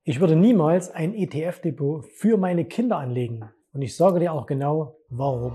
Ich würde niemals ein ETF-Depot für meine Kinder anlegen. Und ich sage dir auch genau, warum.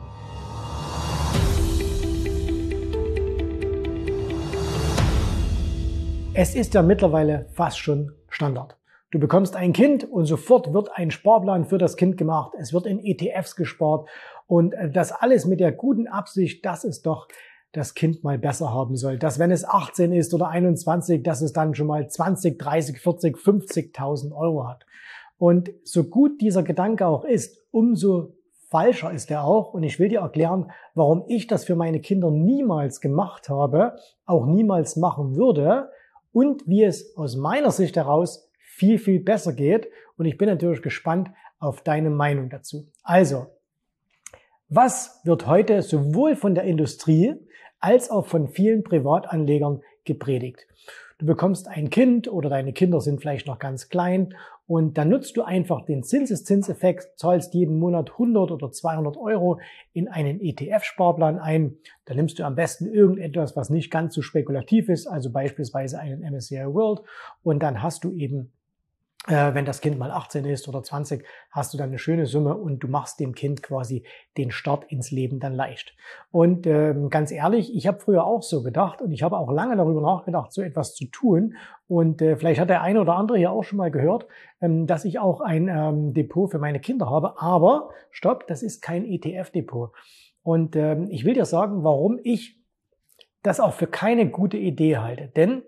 Es ist ja mittlerweile fast schon Standard. Du bekommst ein Kind und sofort wird ein Sparplan für das Kind gemacht. Es wird in ETFs gespart und das alles mit der guten Absicht, dass es doch das Kind mal besser haben soll. Dass wenn es 18 ist oder 21, dass es dann schon mal 20, 30, 40, 50.000 Euro hat. Und so gut dieser Gedanke auch ist, umso falscher ist er auch. Und ich will dir erklären, warum ich das für meine Kinder niemals gemacht habe, auch niemals machen würde und wie es aus meiner Sicht heraus viel, viel besser geht. Und ich bin natürlich gespannt auf deine Meinung dazu. Also, was wird heute sowohl von der Industrie als auch von vielen Privatanlegern gepredigt? Du bekommst ein Kind oder deine Kinder sind vielleicht noch ganz klein und dann nutzt du einfach den Zinseszinseffekt, zahlst jeden Monat 100 oder 200 Euro in einen ETF-Sparplan ein. Da nimmst du am besten irgendetwas, was nicht ganz so spekulativ ist, also beispielsweise einen MSCI World, und dann hast du eben, wenn das Kind mal 18 ist oder 20, hast du dann eine schöne Summe und du machst dem Kind quasi den Start ins Leben dann leicht. Und ganz ehrlich, ich habe früher auch so gedacht und ich habe auch lange darüber nachgedacht, so etwas zu tun. Und vielleicht hat der eine oder andere hier auch schon mal gehört, dass ich auch ein Depot für meine Kinder habe. Aber stopp, das ist kein ETF-Depot. Und ich will dir sagen, warum ich das auch für keine gute Idee halte. Denn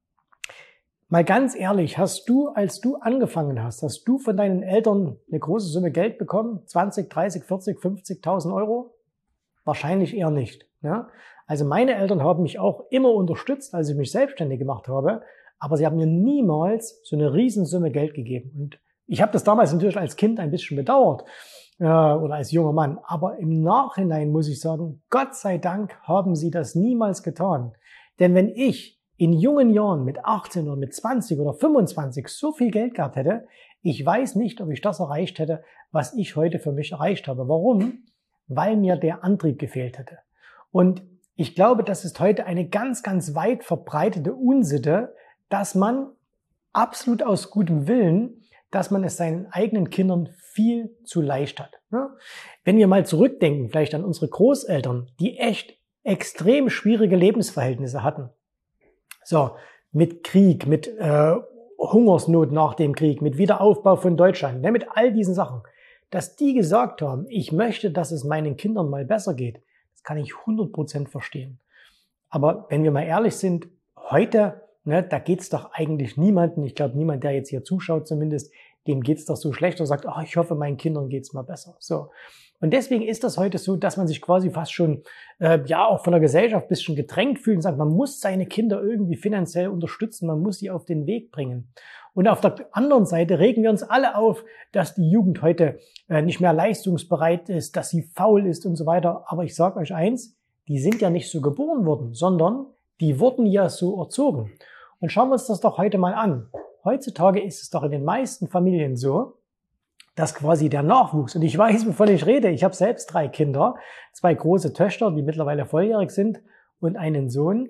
mal ganz ehrlich, hast du, als du angefangen hast du von deinen Eltern eine große Summe Geld bekommen? 20, 30, 40, 50.000 Euro? Wahrscheinlich eher nicht. Ne? Also meine Eltern haben mich auch immer unterstützt, als ich mich selbstständig gemacht habe, aber sie haben mir niemals so eine Riesensumme Geld gegeben. Und ich habe das damals natürlich als Kind ein bisschen bedauert oder als junger Mann, aber im Nachhinein muss ich sagen, Gott sei Dank haben sie das niemals getan. Denn wenn ich in jungen Jahren mit 18 oder mit 20 oder 25 so viel Geld gehabt hätte, ich weiß nicht, ob ich das erreicht hätte, was ich heute für mich erreicht habe. Warum? Weil mir der Antrieb gefehlt hätte. Und ich glaube, das ist heute eine ganz, ganz weit verbreitete Unsitte, dass man absolut aus gutem Willen, dass man es seinen eigenen Kindern viel zu leicht hat. Wenn wir mal zurückdenken, vielleicht an unsere Großeltern, die echt extrem schwierige Lebensverhältnisse hatten. So, mit Krieg, mit Hungersnot nach dem Krieg, mit Wiederaufbau von Deutschland, ne, mit all diesen Sachen, dass die gesagt haben, ich möchte, dass es meinen Kindern mal besser geht, das kann ich 100% verstehen. Aber wenn wir mal ehrlich sind, heute, ne, da geht's doch eigentlich niemanden, ich glaube niemand, der jetzt hier zuschaut zumindest, dem geht's doch so schlecht und sagt, ich hoffe, meinen Kindern geht's mal besser. So. Und deswegen ist das heute so, dass man sich quasi fast schon, auch von der Gesellschaft ein bisschen gedrängt fühlt und sagt, man muss seine Kinder irgendwie finanziell unterstützen, man muss sie auf den Weg bringen. Und auf der anderen Seite regen wir uns alle auf, dass die Jugend heute nicht mehr leistungsbereit ist, dass sie faul ist und so weiter. Aber ich sage euch eins, die sind ja nicht so geboren worden, sondern die wurden ja so erzogen. Und schauen wir uns das doch heute mal an. Heutzutage ist es doch in den meisten Familien so, dass quasi der Nachwuchs, und ich weiß, wovon ich rede, ich habe selbst 3 Kinder, 2 große Töchter, die mittlerweile volljährig sind und einen Sohn,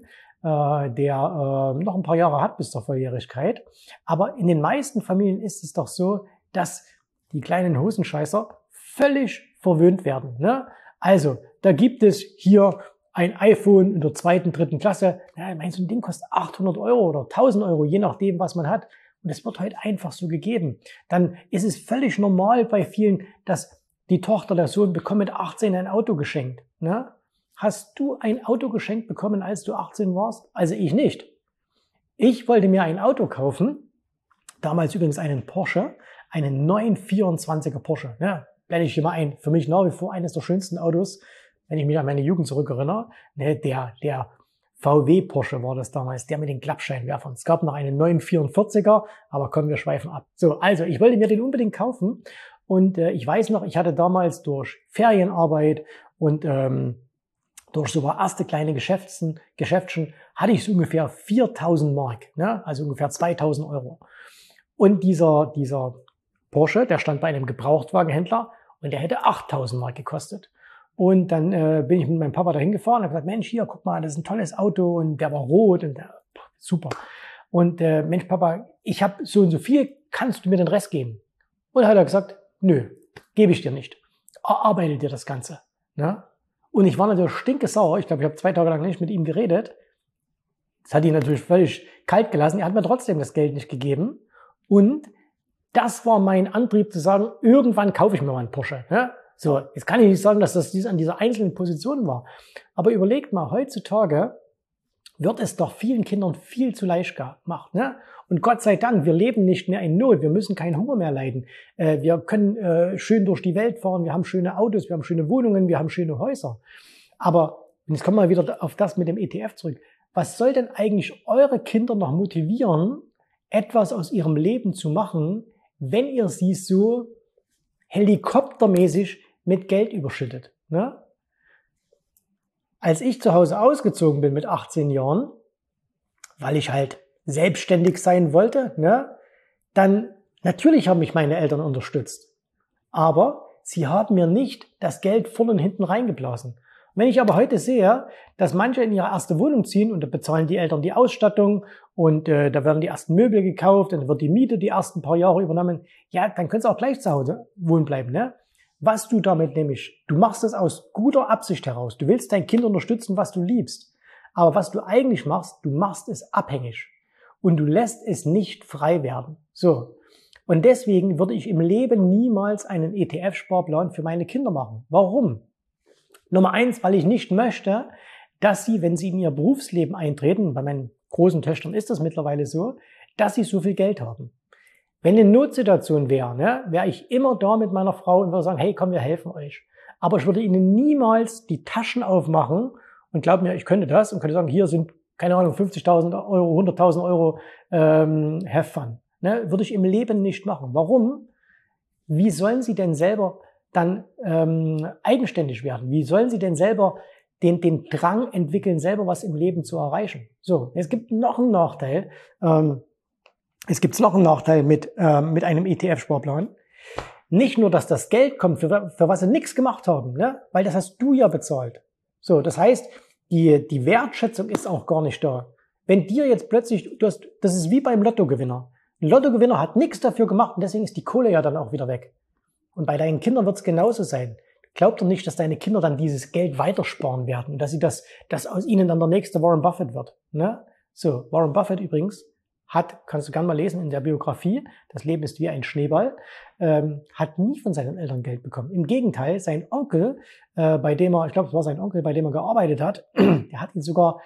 der noch ein paar Jahre hat bis zur Volljährigkeit. Aber in den meisten Familien ist es doch so, dass die kleinen Hosenscheißer völlig verwöhnt werden. Ne? Also, da gibt es hier ein iPhone in der 2., 3. Klasse. Ja, so ein Ding kostet 800 Euro oder 1000 Euro, je nachdem, was man hat. Und es wird heute einfach so gegeben. Dann ist es völlig normal bei vielen, dass die Tochter, der Sohn bekommt mit 18 ein Auto geschenkt. Ne? Hast du ein Auto geschenkt bekommen, als du 18 warst? Also ich nicht. Ich wollte mir ein Auto kaufen, damals übrigens einen Porsche, einen 924er Porsche. Ja, blende ich hier mal ein. Für mich nach wie vor eines der schönsten Autos, wenn ich mich an meine Jugend zurückerinnere. Ne, der VW Porsche war das damals, der mit den Klappscheinwerfern. Es gab noch einen 944er, aber komm, wir schweifen ab. So, also ich wollte mir den unbedingt kaufen und ich weiß noch, ich hatte damals durch Ferienarbeit und durch so erste kleine Geschäftchen hatte ich so ungefähr 4.000 Mark, ne? Also ungefähr 2.000 Euro. Und dieser Porsche, der stand bei einem Gebrauchtwagenhändler und der hätte 8.000 Mark gekostet. Und dann bin ich mit meinem Papa dahin gefahren und habe gesagt, Mensch, hier, guck mal, das ist ein tolles Auto und der war rot und super. Und Mensch, Papa, ich habe so und so viel, kannst du mir den Rest geben? Und dann hat er gesagt, nö, gebe ich dir nicht. Erarbeite dir das Ganze. Ne? Und ich war natürlich stinkesauer. Ich glaube, ich habe 2 Tage lang nicht mit ihm geredet. Das hat ihn natürlich völlig kalt gelassen. Er hat mir trotzdem das Geld nicht gegeben. Und das war mein Antrieb zu sagen, irgendwann kaufe ich mir mal einen Porsche. Ne? So, jetzt kann ich nicht sagen, dass das an dieser einzelnen Position war. Aber überlegt mal, heutzutage wird es doch vielen Kindern viel zu leicht gemacht. Ne? Und Gott sei Dank, wir leben nicht mehr in Not, wir müssen keinen Hunger mehr leiden. Wir können schön durch die Welt fahren, wir haben schöne Autos, wir haben schöne Wohnungen, wir haben schöne Häuser. Aber, und jetzt kommen wir wieder auf das mit dem ETF zurück, was soll denn eigentlich eure Kinder noch motivieren, etwas aus ihrem Leben zu machen, wenn ihr sie so helikoptermäßig mit Geld überschüttet? Ne? Als ich zu Hause ausgezogen bin mit 18 Jahren, weil ich halt selbstständig sein wollte, ne, dann natürlich haben mich meine Eltern unterstützt. Aber sie haben mir nicht das Geld vorne und hinten reingeblasen. Wenn ich aber heute sehe, dass manche in ihre erste Wohnung ziehen und da bezahlen die Eltern die Ausstattung und da werden die ersten Möbel gekauft und dann wird die Miete die ersten paar Jahre übernommen, ja, dann können sie auch gleich zu Hause wohnen bleiben, ne? Was du damit nämlich, du machst es aus guter Absicht heraus. Du willst dein Kind unterstützen, was du liebst. Aber was du eigentlich machst, du machst es abhängig. Und du lässt es nicht frei werden. So. Und deswegen würde ich im Leben niemals einen ETF-Sparplan für meine Kinder machen. Warum? Nummer 1, weil ich nicht möchte, dass sie, wenn sie in ihr Berufsleben eintreten, bei meinen großen Töchtern ist das mittlerweile so, dass sie so viel Geld haben. Wenn eine Notsituation wäre, ne, wäre ich immer da mit meiner Frau und würde sagen, hey, komm, wir helfen euch. Aber ich würde ihnen niemals die Taschen aufmachen und glaub mir, ich könnte das und könnte sagen, hier sind, keine Ahnung, 50.000 Euro, 100.000 Euro, have fun. Ne, würde ich im Leben nicht machen. Warum? Wie sollen sie denn selber dann eigenständig werden? Wie sollen sie denn selber den Drang entwickeln, selber was im Leben zu erreichen? So, es gibt noch einen Nachteil. Mit einem ETF-Sparplan. Nicht nur, dass das Geld kommt, für was sie nichts gemacht haben, ne? Weil das hast du ja bezahlt. So, das heißt, die Wertschätzung ist auch gar nicht da. Wenn dir jetzt plötzlich, das ist wie beim Lottogewinner. Ein Lottogewinner hat nichts dafür gemacht und deswegen ist die Kohle ja dann auch wieder weg. Und bei deinen Kindern wird es genauso sein. Glaub doch nicht, dass deine Kinder dann dieses Geld weitersparen werden und dass sie das aus ihnen dann der nächste Warren Buffett wird. Ne? So, Warren Buffett übrigens kannst du gerne mal lesen in der Biografie, das Leben ist wie ein Schneeball, hat nie von seinen Eltern Geld bekommen. Im Gegenteil, sein Onkel, bei dem er gearbeitet hat, der hat ihn sogar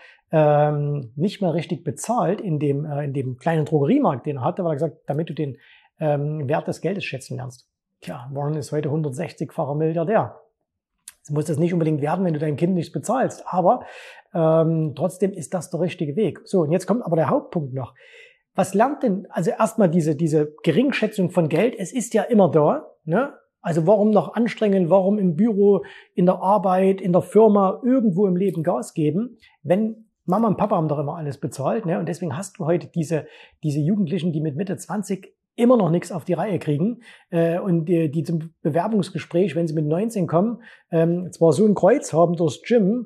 nicht mehr richtig bezahlt in dem kleinen Drogeriemarkt, den er hatte, weil er gesagt, damit du den Wert des Geldes schätzen lernst. Tja, Warren ist heute 160-facher Milliardär. Es muss das nicht unbedingt werden, wenn du dein Kind nicht bezahlst, aber trotzdem ist das der richtige Weg. So, und jetzt kommt aber der Hauptpunkt noch. Was lernt denn, also erstmal diese Geringschätzung von Geld, es ist ja immer da, ne? Also warum noch anstrengen, warum im Büro, in der Arbeit, in der Firma, irgendwo im Leben Gas geben, wenn Mama und Papa haben doch immer alles bezahlt, ne? Und deswegen hast du heute diese Jugendlichen, die mit Mitte 20 immer noch nichts auf die Reihe kriegen und die zum Bewerbungsgespräch, wenn sie mit 19 kommen, zwar so ein Kreuz haben durchs Gym,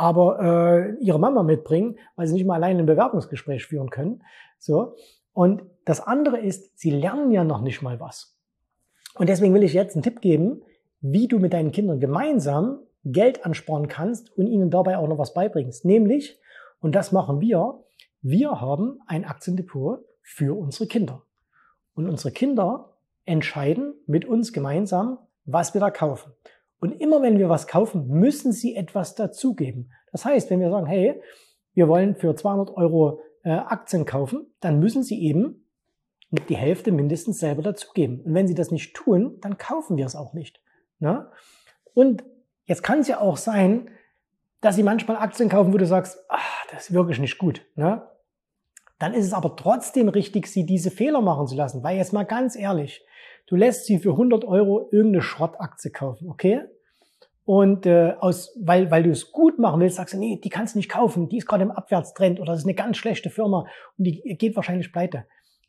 aber ihre Mama mitbringen, weil sie nicht mal alleine ein Bewerbungsgespräch führen können. So. Und das andere ist, sie lernen ja noch nicht mal was. Und deswegen will ich jetzt einen Tipp geben, wie du mit deinen Kindern gemeinsam Geld ansparen kannst und ihnen dabei auch noch was beibringst. Nämlich, und das machen wir haben ein Aktiendepot für unsere Kinder. Und unsere Kinder entscheiden mit uns gemeinsam, was wir da kaufen. Und immer wenn wir was kaufen, müssen sie etwas dazugeben. Das heißt, wenn wir sagen, hey, wir wollen für 200 Euro Aktien kaufen, dann müssen sie eben die Hälfte mindestens selber dazugeben. Und wenn sie das nicht tun, dann kaufen wir es auch nicht. Ne? Und jetzt kann es ja auch sein, dass sie manchmal Aktien kaufen, wo du sagst, das ist wirklich nicht gut. Ne? Dann ist es aber trotzdem richtig, sie diese Fehler machen zu lassen. Weil jetzt mal ganz ehrlich, du lässt sie für 100 Euro irgendeine Schrottaktie kaufen, okay? Und weil du es gut machen willst, sagst du, nee, die kannst du nicht kaufen, die ist gerade im Abwärtstrend oder das ist eine ganz schlechte Firma und die geht wahrscheinlich pleite.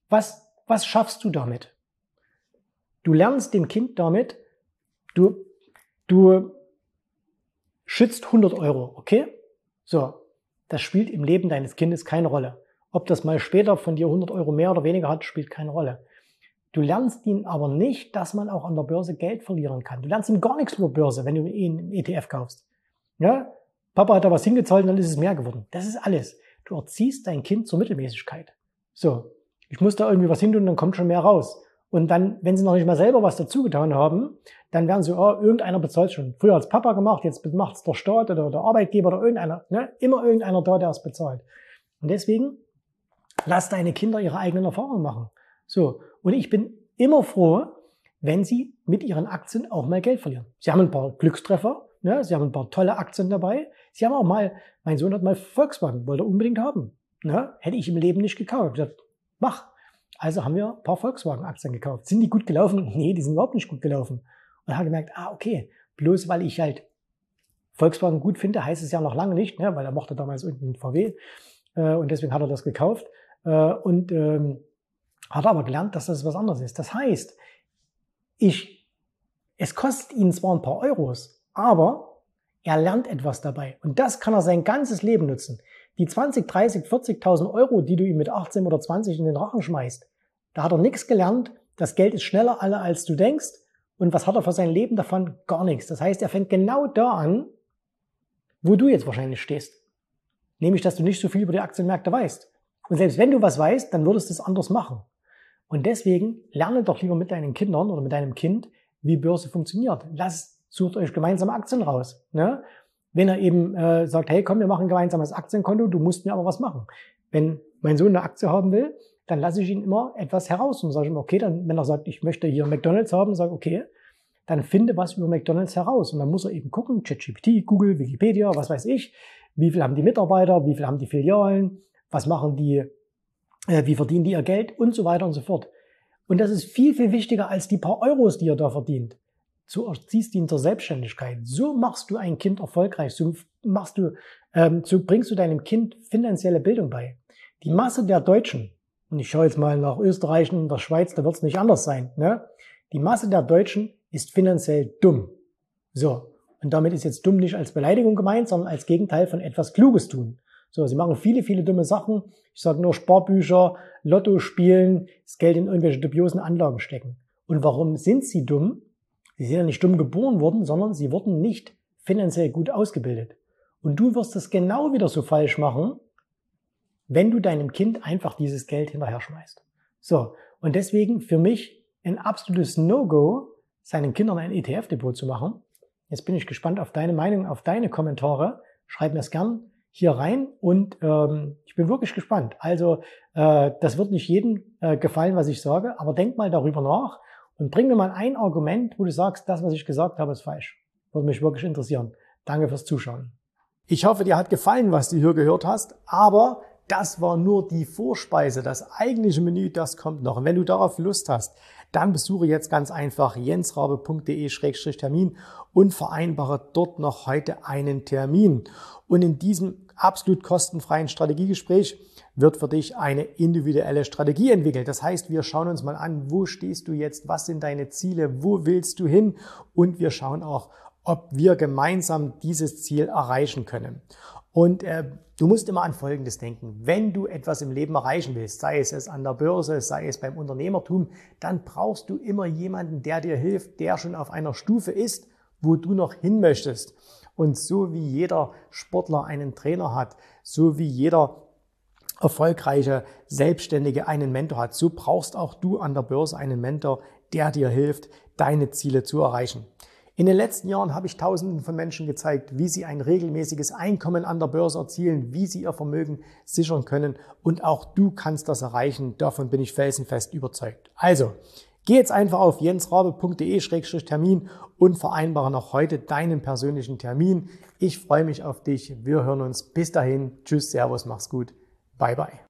Was schaffst du damit? Du lernst dem Kind damit, du schützt 100 Euro, okay? So, das spielt im Leben deines Kindes keine Rolle. Ob das mal später von dir 100 Euro mehr oder weniger hat, spielt keine Rolle. Du lernst ihn aber nicht, dass man auch an der Börse Geld verlieren kann. Du lernst ihm gar nichts über Börse, wenn du ihn einen ETF kaufst. Ja? Papa hat da was hingezahlt und dann ist es mehr geworden. Das ist alles. Du erziehst dein Kind zur Mittelmäßigkeit. So, ich muss da irgendwie was hin tun, dann kommt schon mehr raus. Und dann, wenn sie noch nicht mal selber was dazu getan haben, dann werden sie, oh, irgendeiner bezahlt schon. Früher hat's Papa gemacht, jetzt macht es der Staat oder der Arbeitgeber oder irgendeiner. Ne? Immer irgendeiner da, der es bezahlt. Und deswegen, lass deine Kinder ihre eigenen Erfahrungen machen. So, und ich bin immer froh, wenn sie mit ihren Aktien auch mal Geld verlieren. Sie haben ein paar Glückstreffer, ne? Sie haben ein paar tolle Aktien dabei. Sie haben auch mal, mein Sohn hat mal Volkswagen, wollte er unbedingt haben. Ne? Hätte ich im Leben nicht gekauft. Ich habe gesagt, mach. Also haben wir ein paar Volkswagen-Aktien gekauft. Sind die gut gelaufen? Nee, die sind überhaupt nicht gut gelaufen. Und habe gemerkt, okay, bloß weil ich halt Volkswagen gut finde, heißt es ja noch lange nicht, ne? Weil er mochte damals irgendeinen VW und deswegen hat er das gekauft und hat aber gelernt, dass das was anderes ist. Das heißt, es kostet ihn zwar ein paar Euros, aber er lernt etwas dabei. Und das kann er sein ganzes Leben nutzen. Die 20, 30, 40.000 Euro, die du ihm mit 18 oder 20 in den Rachen schmeißt, da hat er nichts gelernt. Das Geld ist schneller alle, als du denkst. Und was hat er für sein Leben davon? Gar nichts. Das heißt, er fängt genau da an, wo du jetzt wahrscheinlich stehst. Nämlich, dass du nicht so viel über die Aktienmärkte weißt. Und selbst wenn du was weißt, dann würdest du es anders machen. Und deswegen lerne doch lieber mit deinen Kindern oder mit deinem Kind, wie Börse funktioniert. Sucht euch gemeinsame Aktien raus. Ne? Wenn er eben sagt, hey komm, wir machen ein gemeinsames Aktienkonto, du musst mir aber was machen. Wenn mein Sohn eine Aktie haben will, dann lasse ich ihn immer etwas heraus und sage ihm, okay, dann, wenn er sagt, ich möchte hier McDonald's haben, sage okay, dann finde was über McDonald's heraus. Und dann muss er eben gucken, ChatGPT, Google, Wikipedia, was weiß ich, wie viel haben die Mitarbeiter, wie viel haben die Filialen, was machen die, wie verdienen die ihr Geld und so weiter und so fort. Und das ist viel, viel wichtiger als die paar Euros, die er da verdient. So erziehst du ihn zur Selbstständigkeit. So machst du ein Kind erfolgreich. So bringst du deinem Kind finanzielle Bildung bei. Die Masse der Deutschen, und ich schaue jetzt mal nach Österreich und der Schweiz, da wird es nicht anders sein, ne? Die Masse der Deutschen ist finanziell dumm. So. Und damit ist jetzt dumm nicht als Beleidigung gemeint, sondern als Gegenteil von etwas Kluges tun. So, sie machen viele, viele dumme Sachen. Ich sage nur Sparbücher, Lotto spielen, das Geld in irgendwelche dubiosen Anlagen stecken. Und warum sind sie dumm? Sie sind ja nicht dumm geboren worden, sondern sie wurden nicht finanziell gut ausgebildet. Und du wirst es genau wieder so falsch machen, wenn du deinem Kind einfach dieses Geld hinterher schmeißt. So, und deswegen für mich ein absolutes No-Go, seinen Kindern ein ETF-Depot zu machen. Jetzt bin ich gespannt auf deine Meinung, auf deine Kommentare. Schreib mir es gern hier rein und ich bin wirklich gespannt. Also das wird nicht jedem gefallen, was ich sage, aber denk mal darüber nach und bring mir mal ein Argument, wo du sagst, das, was ich gesagt habe, ist falsch. Würde mich wirklich interessieren. Danke fürs Zuschauen. Ich hoffe, dir hat gefallen, was du hier gehört hast, aber das war nur die Vorspeise. Das eigentliche Menü, das kommt noch. Und wenn du darauf Lust hast, dann besuche jetzt ganz einfach jensrabe.de/Termin und vereinbare dort noch heute einen Termin. Und in diesem absolut kostenfreien Strategiegespräch wird für dich eine individuelle Strategie entwickelt. Das heißt, wir schauen uns mal an, wo stehst du jetzt, was sind deine Ziele, wo willst du hin? Und wir schauen auch, ob wir gemeinsam dieses Ziel erreichen können. Und du musst immer an Folgendes denken. Wenn du etwas im Leben erreichen willst, sei es an der Börse, sei es beim Unternehmertum, dann brauchst du immer jemanden, der dir hilft, der schon auf einer Stufe ist, wo du noch hin möchtest. Und so wie jeder Sportler einen Trainer hat, so wie jeder erfolgreiche Selbstständige einen Mentor hat, so brauchst auch du an der Börse einen Mentor, der dir hilft, deine Ziele zu erreichen. In den letzten Jahren habe ich Tausenden von Menschen gezeigt, wie sie ein regelmäßiges Einkommen an der Börse erzielen, wie sie ihr Vermögen sichern können und auch du kannst das erreichen. Davon bin ich felsenfest überzeugt. Also, geh jetzt einfach auf jensrabe.de/Termin und vereinbare noch heute deinen persönlichen Termin. Ich freue mich auf dich. Wir hören uns. Bis dahin. Tschüss, Servus, mach's gut. Bye, bye.